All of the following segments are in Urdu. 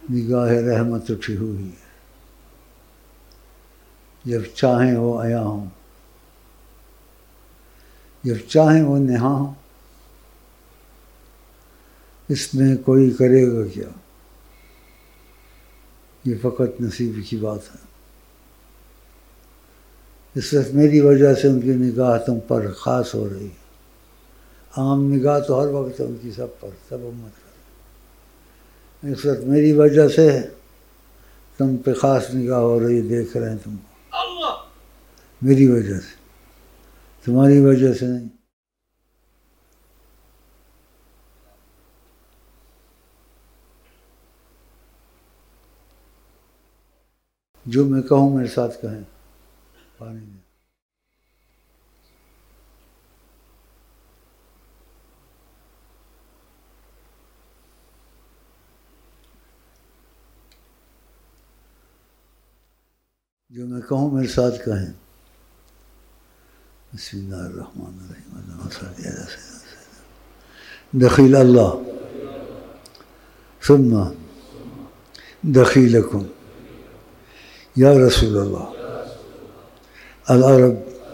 نگاہ رحمت اٹھی ہوئی ہے، جب چاہیں وہ عیاں ہوں، جب چاہیں وہ نہاں ہوں، اس میں کوئی کرے گا کیا، یہ فقط نصیب کی بات ہے۔ اس وقت میری وجہ سے ان کی نگاہ تم پر خاص ہو رہی ہے، عام نگاہ تو ہر وقت ان کی سب پر، سب امت پر، اس وقت میری وجہ سے تم پہ خاص نگاہ ہو رہی ہے، دیکھ رہے ہیں تم کو، میری وجہ سے، تمہاری وجہ سے نہیں۔ جو میں کہوں میرے ساتھ کہیں، پانی دیں۔ جو میں کہوں میرے ساتھ کہیں، بسم اللہ الرحمن الرحیم، اللہم صلی علی سیدنا دخیل اللہ ثم دخیلکم یا رسول اللہ، العرب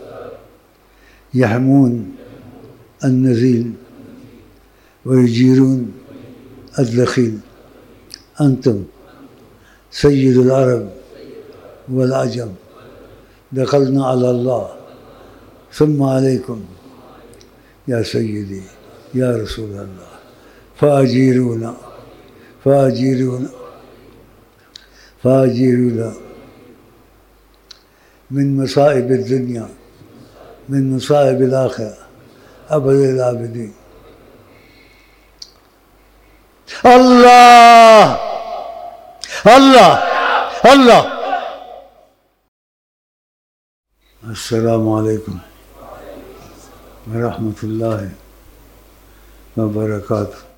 یحمون النزیل ویجیرون الدخیل، انتم سید العرب والعجم، دخلنا علی اللہ ثم علیکم یا سیدی یا رسول اللہ، فاجیرونا فاجیرونا فاجیرونا من مصائب الدنیا من مصائب الآخرہ ابد العابدین۔ اللہ اللہ اللہ۔ السلام علیکم ورحمۃ اللہ وبرکاتہ۔